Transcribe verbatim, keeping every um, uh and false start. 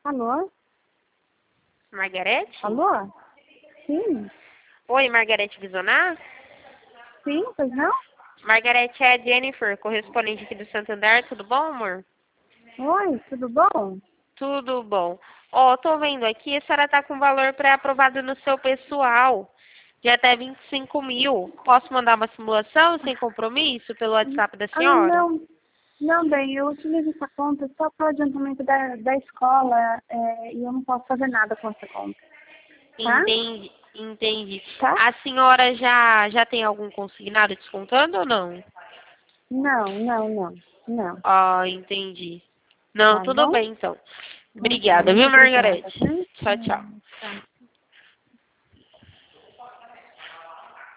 Alô? Margarete? Alô? Sim? Oi, Margarete Visionar? Sim, pois não? Margarete, é a Jennifer, correspondente aqui do Santander. Tudo bom, amor? Oi, tudo bom? Tudo bom. Ó, tô vendo aqui, a senhora tá com valor pré-aprovado no seu pessoal de até vinte e cinco mil. Posso mandar uma simulação sem compromisso pelo WhatsApp da Ah, senhora? não. Não, bem, eu utilizo essa conta só para o adiantamento da, da escola é, e eu não posso fazer nada com essa conta. Tá? Entendi, entendi. Tá? A senhora já, já tem algum consignado descontando ou não? Não, não, não. Não. Ah, entendi. Não, Tá tudo bom? bem então. Então tá, Obrigada, muito viu, obrigada. Margarete? Tá? Tchau, tchau. Hum, tá.